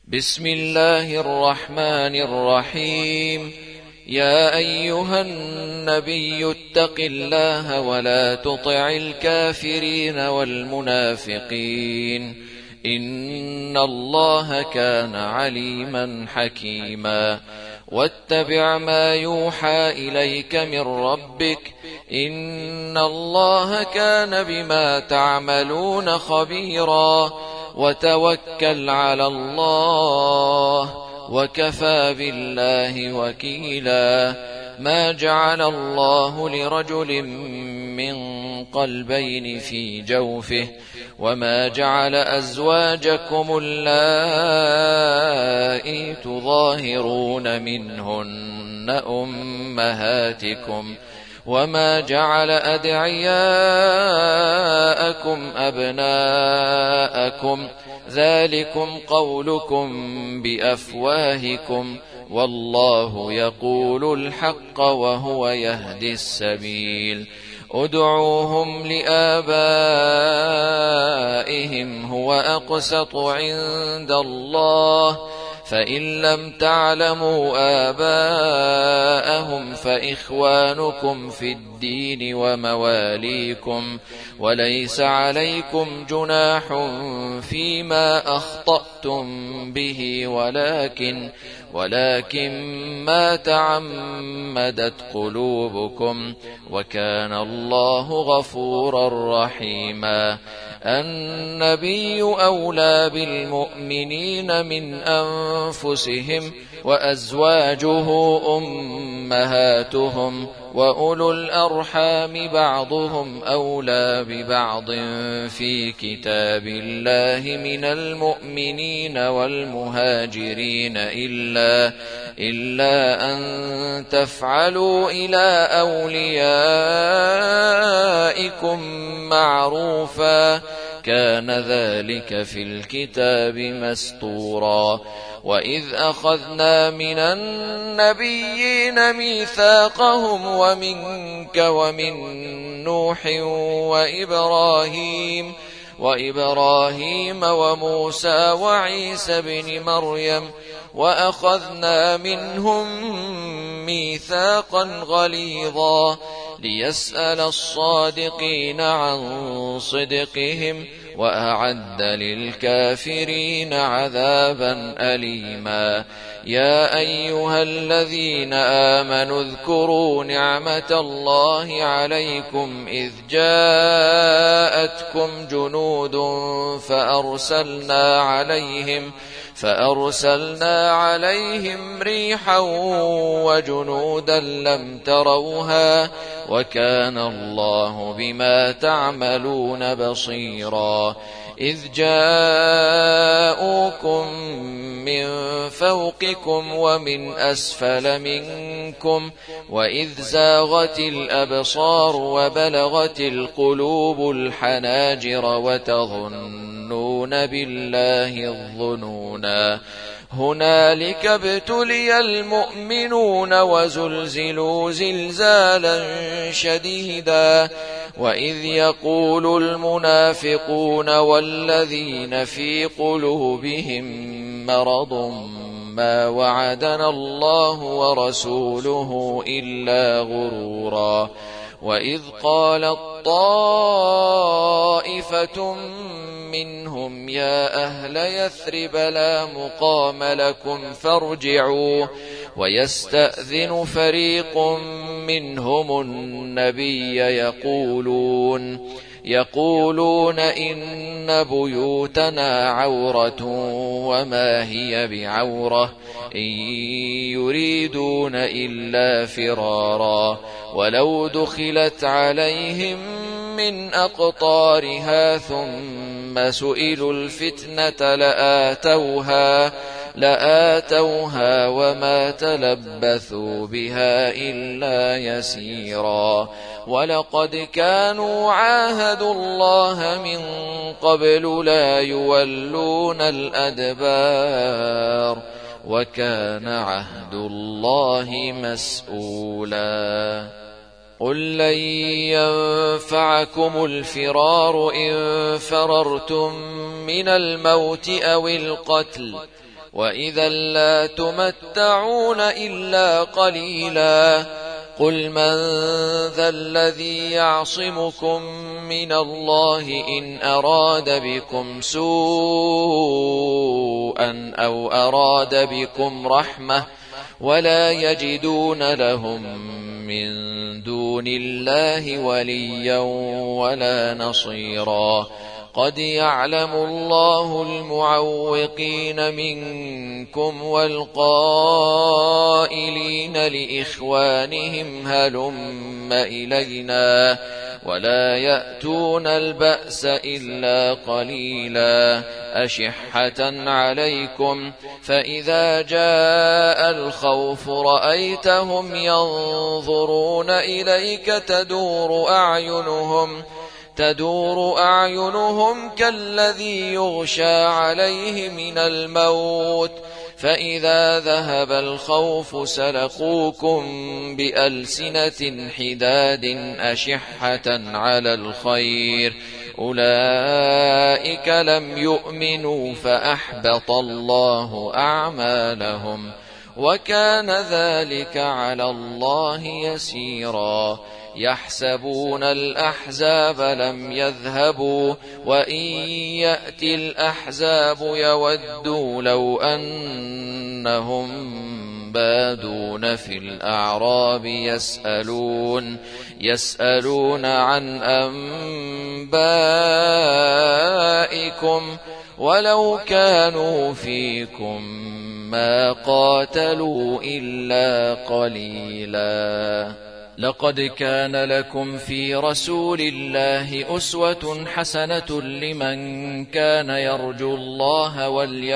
بسم الله الرحمن الرحيم. يا أيها النبي اتق الله ولا تطع الكافرين والمنافقين إن الله كان عليما حكيما. واتبع ما يوحى إليك من ربك إن الله كان بما تعملون خبيرا. وتوكل على الله وكفى بالله وكيلا. ما جعل الله لرجل من قلبين في جوفه وما جعل أزواجكم اللائي تظاهرون منهن أمهاتكم وما جعل أدعياءكم أبناءكم ذلكم قولكم بأفواهكم والله يقول الحق وهو يهدي السبيل. ادعوهم لآبائهم هو أقسط عند الله فإن لم تعلموا آباءهم فإخوانكم في الدين ومواليكم وليس عليكم جناح فيما أخطأتم به ولكن ما تعمدت قلوبكم وكان الله غفورا رحيما. النبي أولى بالمؤمنين من أنفسهم وأزواجه أمهاتهم وأولو الأرحام بعضهم أولى ببعض في كتاب الله من المؤمنين والمهاجرين إلا أن تفعلوا إلى أوليائكم معروفا كان ذلك في الكتاب مسطورا. وإذ أخذنا من النبيين ميثاقهم ومنك ومن نوح وإبراهيم وموسى وعيسى بن مريم وأخذنا منهم ميثاقا غليظا ليسأل الصادقين عن صدقهم وأعد للكافرين عذابا أليما. يا أيها الذين آمنوا اذكروا نعمة الله عليكم إذ جاءتكم جنود فأرسلنا عليهم ريحا وجنودا لم تروها وكان الله بما تعملون بصيرا. إذ جاءوكم من فوقكم ومن أسفل منكم وإذ زاغت الأبصار وبلغت القلوب الحناجر وتظنون بالله الظنونا. هنالك ابتلي المؤمنون وزلزلوا زلزالا شديدا. وإذ يقول المنافقون والذين في قلوبهم مرض ما وعدنا الله ورسوله إلا غرورا. وإذ قالت طائفة منهم يا أهل يثرب لا مقام لكم فارجعوا ويستأذن فريق منهم النبي يقولون إن بيوتنا عورة وما هي بعورة إن يريدون إلا فرارا. ولو دخلت عليهم من أقطارها ثم سئلوا الفتنة لآتوها وما تلبثوا بها إلا يسيرا. ولقد كانوا عاهدوا الله من قبل لا يولون الأدبار وكان عهد الله مسؤولا. قل لن ينفعكم الفرار إن فررتم من الموت أو القتل وإذا لا تمتعون إلا قليلا قل من ذا الذي يعصمكم من الله إن أراد بكم سوءا أو أراد بكم رحمة ولا يجدون لهم من دون الله وليا ولا نصيرا قد يعلم الله المعوقين منكم والقائلين لإخوانهم هلم إلينا ولا يأتون البأس إلا قليلا أشحة عليكم فإذا جاء الخوف رأيتهم ينظرون إليك تدور أعينهم كالذي يغشى عليه من الموت فإذا ذهب الخوف سلقوكم بألسنة حداد أشحة على الخير أولئك لم يؤمنوا فأحبط الله أعمالهم وكان ذلك على الله يسيرا يحسبون الأحزاب لم يذهبوا وإن يأتي الأحزاب يودوا لو أنهم بادون في الأعراب يسألون عن أنبائكم ولو كانوا فيكم ما قاتلوا إلا قليلا لقد كان لكم في رسول الله أسوة حسنة لمن كان يرجو الله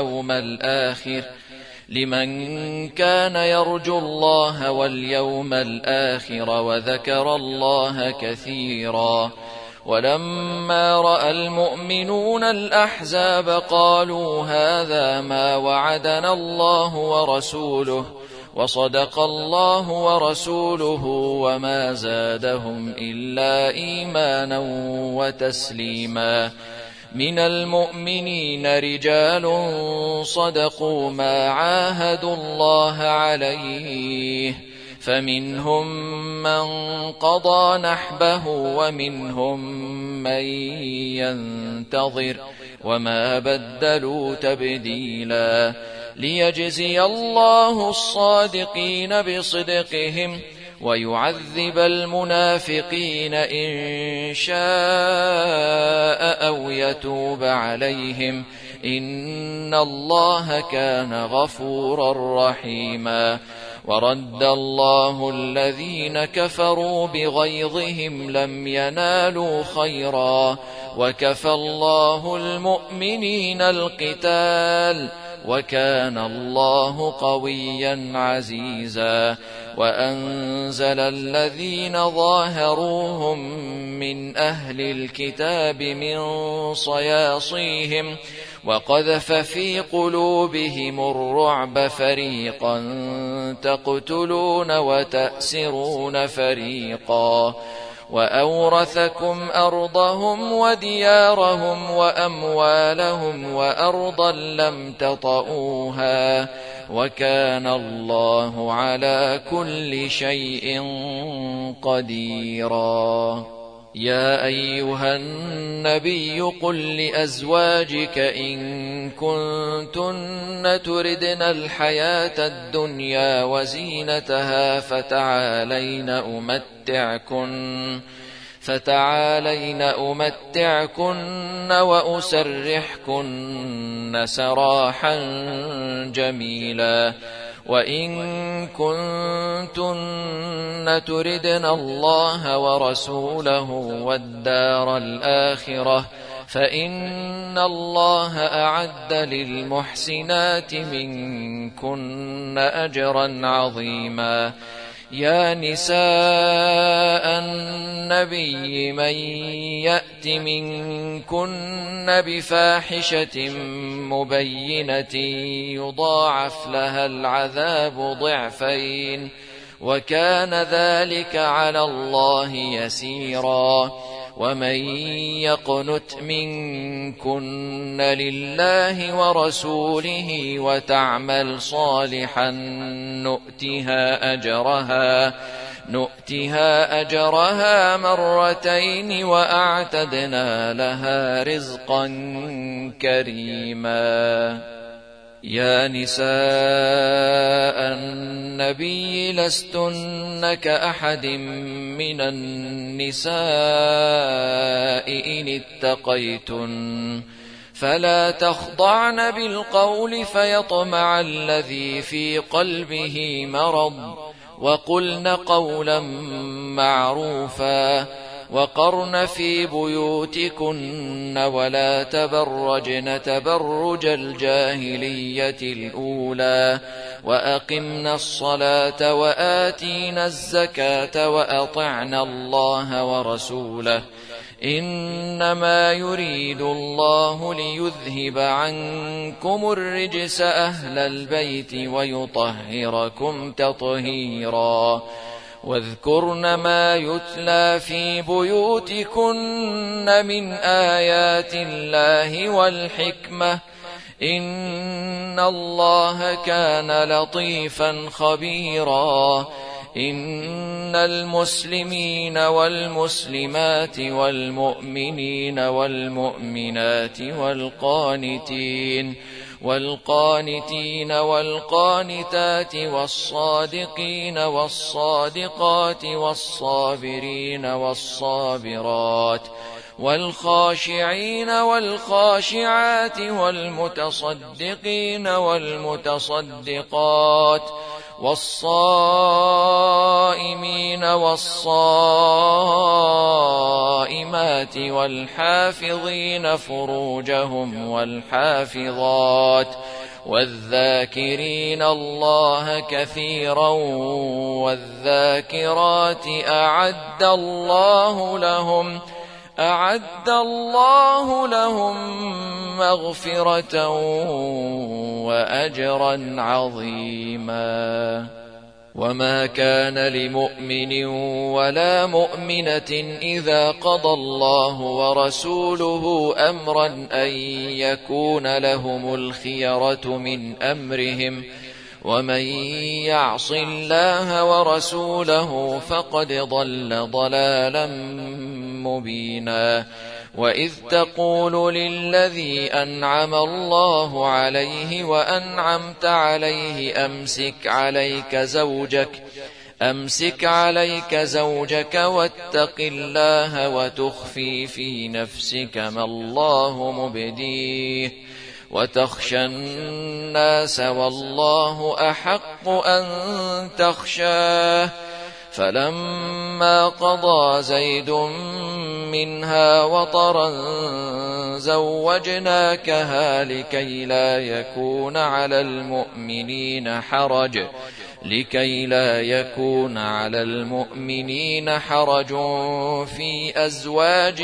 واليوم الآخر وذكر الله كثيرا ولما رأى المؤمنون الأحزاب قالوا هذا ما وعدنا الله ورسوله وصدق الله ورسوله وما زادهم إلا إيمانا وتسليما من المؤمنين رجال صدقوا ما عاهدوا الله عليه فمنهم من قضى نحبه ومنهم من ينتظر وما بدلوا تبديلا ليجزي الله الصادقين بصدقهم ويعذب المنافقين إن شاء أو يتوب عليهم إن الله كان غفورا رحيما ورد الله الذين كفروا بغيظهم لم ينالوا خيرا وكفى الله المؤمنين القتال وكان الله قويا عزيزا وأنزل الذين ظاهروهم من أهل الكتاب من صياصيهم وقذف في قلوبهم الرعب فريقا تقتلون وتأسرون فريقا وأورثكم أرضهم وديارهم وأموالهم وأرضا لم تطئوها وكان الله على كل شيء قديرا يا أيها النبي قل لأزواجك إن كنتن تردن الحياة الدنيا وزينتها فتعالين أمتعكن وأسرحكن سراحا جميلا وإن كنتن تردن الله ورسوله والدار الآخرة فإن الله أعد للمحسنات منكن أجرا عظيما يا نساء النبي من يأت منكن بفاحشة مبينة يضاعف لها العذاب ضعفين وكان ذلك على الله يسيرا ومن يقنت منكن لله ورسوله وتعمل صالحا نؤتها أجرها مرتين وأعتدنا لها رزقا كريما. يا نساء النبي لستن كأحد من النساء إن اتقيتن فلا تخضعن بالقول فيطمع الذي في قلبه مرض وقلن قولا معروفا وقرن في بيوتكن ولا تبرجن تبرج الجاهلية الأولى وأقمن الصلاة وآتينا الزكاة وأطعنا الله ورسوله إنما يريد الله ليذهب عنكم الرجس أهل البيت ويطهركم تطهيرا. واذكرن ما يتلى في بيوتكن من آيات الله والحكمة إن الله كان لطيفا خبيرا. إن المسلمين والمسلمات والمؤمنين والمؤمنات والقانتين والقانتات والصادقين والصادقات والصابرين والصابرات والخاشعين والخاشعات والمتصدقين والمتصدقات والصائمين والصائمات والحافظين فروجهم والحافظات والذاكرين الله كثيرا والذاكرات أعد الله لهم مغفرة وأجرا عظيما. وما كان لمؤمن ولا مؤمنة إذا قضى الله ورسوله أمرا أن يكون لهم الخيرة من أمرهم ومن يعص الله ورسوله فقد ضل ضلالا مبينا. وإذ تقول للذي أنعم الله عليه وأنعمت عليه أمسك عليك زوجك واتق الله وتخفي في نفسك ما الله مبديه وتخشى الناس والله أحق أن تخشاه. فلما قضى زيد منها وطرا زوجناكها لكي لا يكون على المؤمنين حرج في أزواج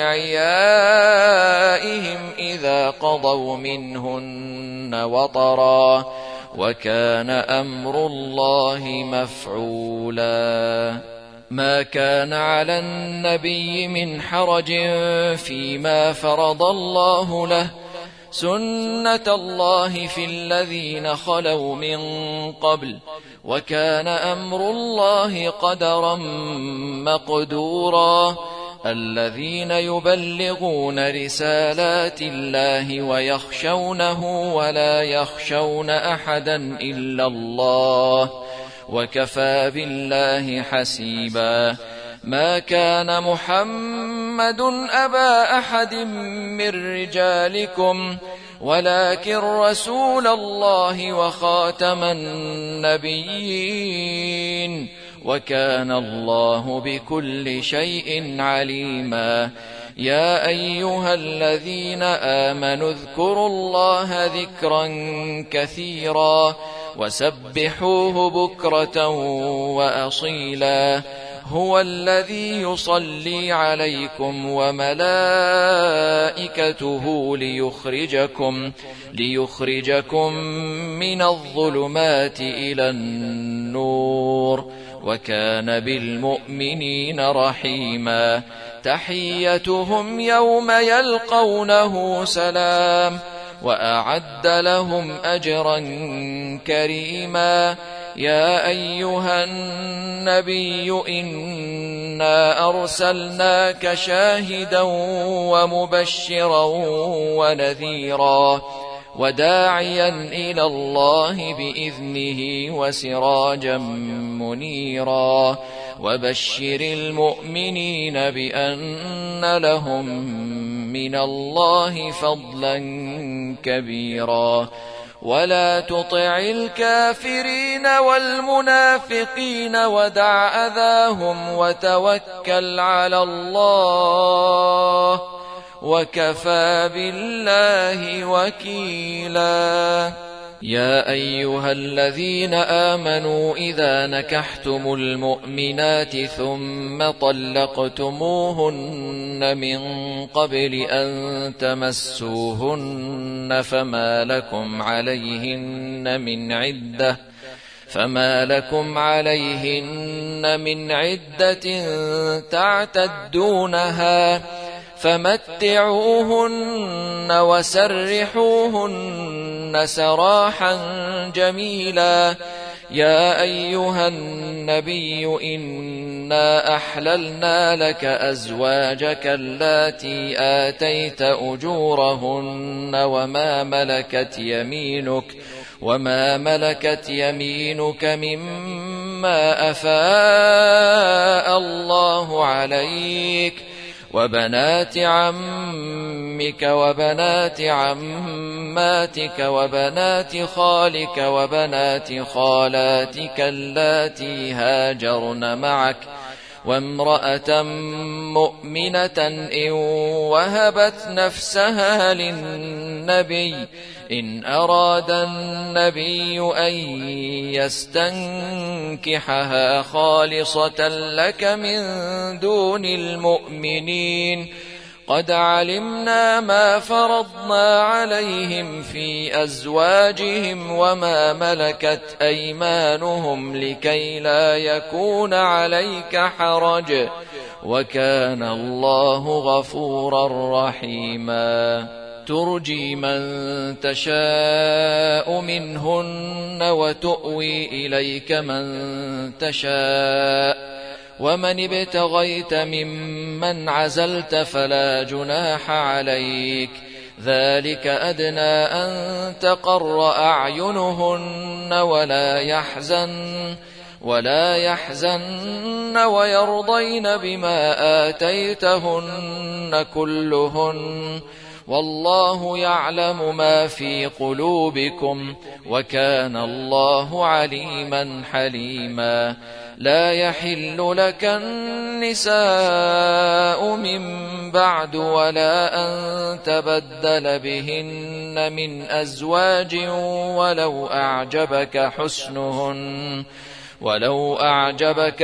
أدعيائهم إذا قضوا منهن وطرا وكان أمر الله مفعولا. ما كان على النبي من حرج فيما فرض الله له سنة الله في الذين خلوا من قبل وكان أمر الله قدرا مقدورا. الذين يبلغون رسالات الله ويخشونه ولا يخشون أحدا إلا الله وكفى بالله حسيبا. ما كان محمد أبا أحد من رجالكم ولكن رسول الله وخاتم النبيين وكان الله بكل شيء عليما. يا أيها الذين آمنوا اذكروا الله ذكرا كثيرا وسبحوه بكرة وأصيلا. هو الذي يصلي عليكم وملائكته ليخرجكم من الظلمات إلى النور وكان بالمؤمنين رحيما. تحيتهم يوم يلقونه سلام وأعد لهم أجرا كريما يا أيها النبي إنا أرسلناك شاهدا ومبشرا ونذيرا وداعيا إلى الله بإذنه وسراجا منيرا وبشر المؤمنين بأن لهم من الله فضلا كبيرا ولا تطع الكافرين والمنافقين ودع أذاهم وتوكل على الله وكفى بالله وكيلا يا أيها الذين آمنوا إذا نكحتم المؤمنات ثم طلقتموهن من قبل أن تمسوهن فما لكم عليهن من عدة تعتدونها فمتعوهن وسرحوهن سراحا جميلا يا أيها النبي إنا أحللنا لك أزواجك اللاتي آتيت أجورهن وما ملكت يمينك مما أفاء الله عليك وبنات عمك وبنات عماتك وبنات خالك وبنات خالاتك اللاتي هاجرن معك وامرأة مؤمنة إن وهبت نفسها للنبي إن أراد النبي أن يستنكحها خالصة لك من دون المؤمنين قد علمنا ما فرضنا عليهم في أزواجهم وما ملكت أيمانهم لكي لا يكون عليك حرج وكان الله غفورا رحيما ترجي من تشاء منهن وتؤوي إليك من تشاء ومن ابتغيت ممن عزلت فلا جناح عليك ذلك أدنى أن تقر أعينهن ولا يحزن ويرضين بما آتيتهن كلهن والله يعلم ما في قلوبكم وكان الله عليما حليما لا يحل لك النساء من بعد ولا أن تبدل بهن من أزواج ولو أعجبك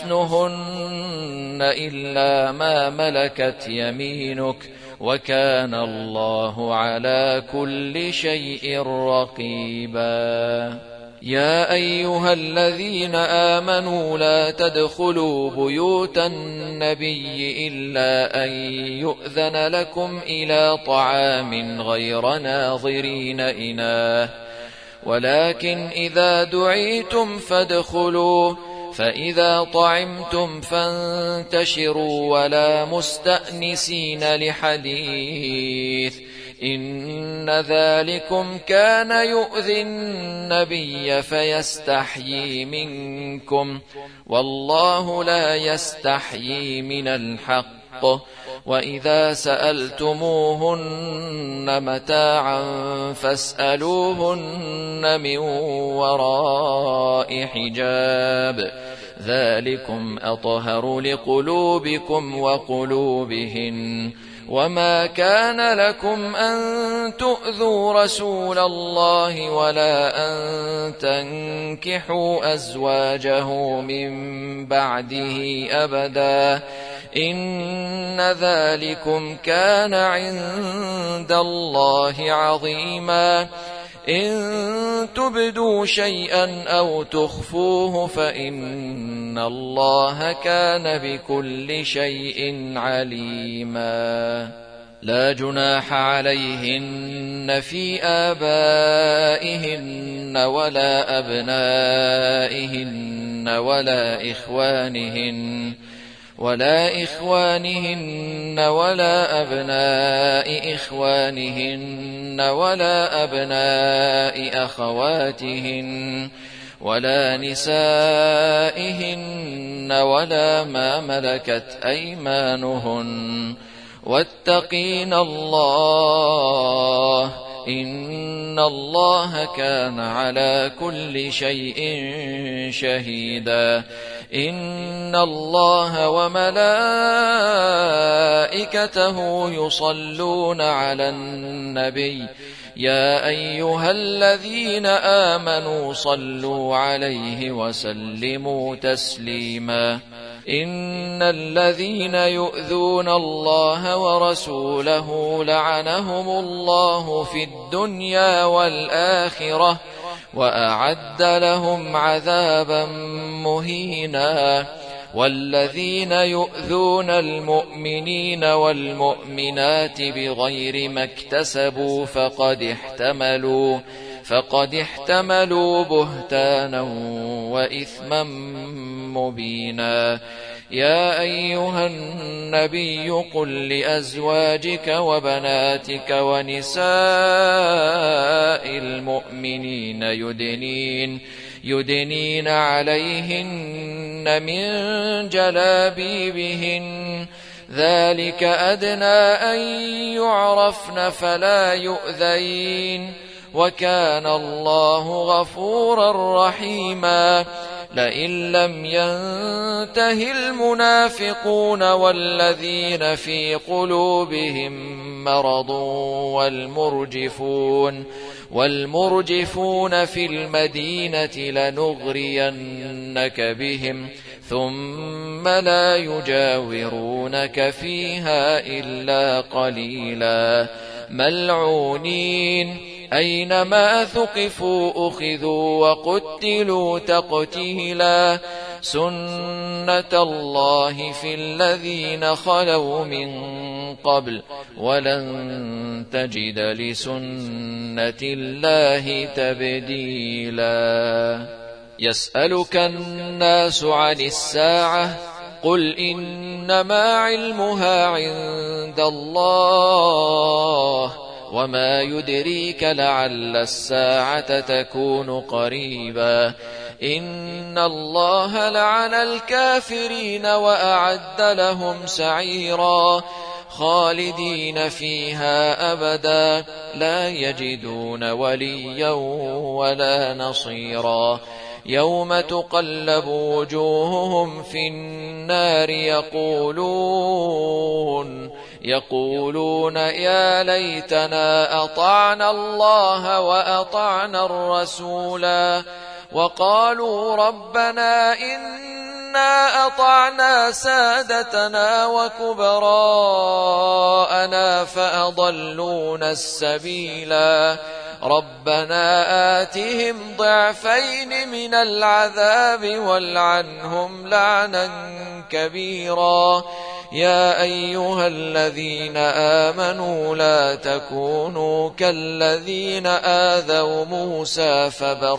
حسنهن إلا ما ملكت يمينك وكان الله على كل شيء رقيبا يا أيها الذين آمنوا لا تدخلوا بيوت النبي إلا أن يؤذن لكم إلى طعام غير ناظرين إناه ولكن إذا دعيتم فادخلوا فإذا طعمتم فانتشروا ولا مستأنسين لحديث إن ذلكم كان يؤذي النبي فيستحيي منكم والله لا يستحيي من الحق وإذا سألتموهن متاعا فاسألوهن من وراء حجاب ذلكم أطهر لقلوبكم وقلوبهن وما كان لكم أن تؤذوا رسول الله ولا أن تنكحوا أزواجه من بعده أبدا إن ذلكم كان عند الله عظيما إن تبدوا شيئا أو تخفوه فإن الله كان بكل شيء عليما. لا جناح عليهن في آبائهن ولا أبنائهن ولا إخوانهن ولا أبناء إخوانهن ولا أبناء أخواتهن ولا نسائهن ولا ما ملكت أيمانهن واتقين الله إن الله كان على كل شيء شهيدا. إن الله وملائكته يصلون على النبي يا أيها الذين آمنوا صلوا عليه وسلموا تسليما. إن الذين يؤذون الله ورسوله لعنهم الله في الدنيا والآخرة وأعد لهم عذابا مهينا. والذين يؤذون المؤمنين والمؤمنات بغير ما اكتسبوا فقد احتملوا بهتانا وإثما مبينا. يا أيها النبي قل لأزواجك وبناتك ونساء المؤمنين يدنين عليهن من جلابيبهن ذلك أدنى أن يعرفن فلا يؤذين وكان الله غفورا رحيما. لئن لم ينته المنافقون والذين في قلوبهم مرض والمرجفون في المدينة لنغرينك بهم ثم لا يجاورونك فيها إلا قليلا. ملعونين أينما ثقفوا أخذوا وقتلوا تقتيلا. سنة الله في الذين خلوا من قبل ولن تجد لسنة الله تبديلا. يسألك الناس عن الساعة قل إنما علمها عند الله وما يدريك لعل الساعة تكون قريبا. إن الله لعن الكافرين وأعد لهم سعيرا خالدين فيها أبدا لا يجدون وليا ولا نصيرا. يوم تقلب وجوههم في النار يقولون يا ليتنا أطعنا الله وأطعنا الرسولا وقالوا ربنا إنا أطعنا سادتنا وكبراءنا فأضلونا السبيلا. ربنا آتهم ضعفين من العذاب والعنهم لعنا كبيرا. يا أيها الذين آمنوا لا تكونوا كالذين آذوا موسى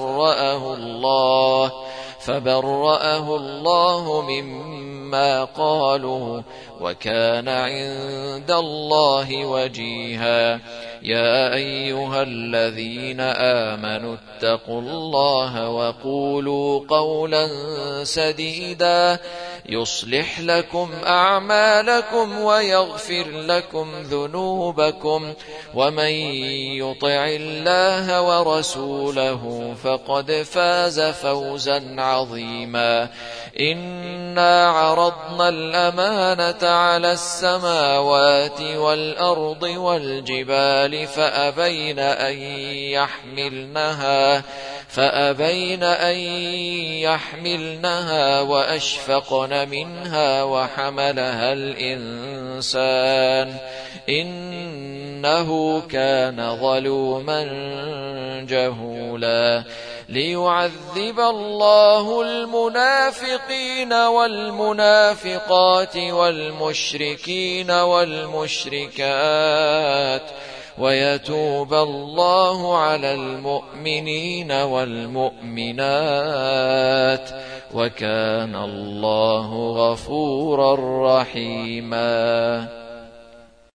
فبرأه الله مما قالوا وكان عند الله وجيها. يا أيها الذين آمنوا اتقوا الله وقولوا قولا سديدا يصلح لكم أعمالكم ويغفر لكم ذنوبكم ومن يطع الله ورسوله فقد فاز فوزا عظيما. إنا عرضنا الأمانة على السماوات والأرض والجبال فأبين أن يحملنها وأشفقن منها وحملها الإنسان إنه كان ظلوما جهولا ليعذب الله المنافقين والمنافقات والمشركين والمشركات ويتوب الله على المؤمنين والمؤمنات وكان الله غفورا رحيما.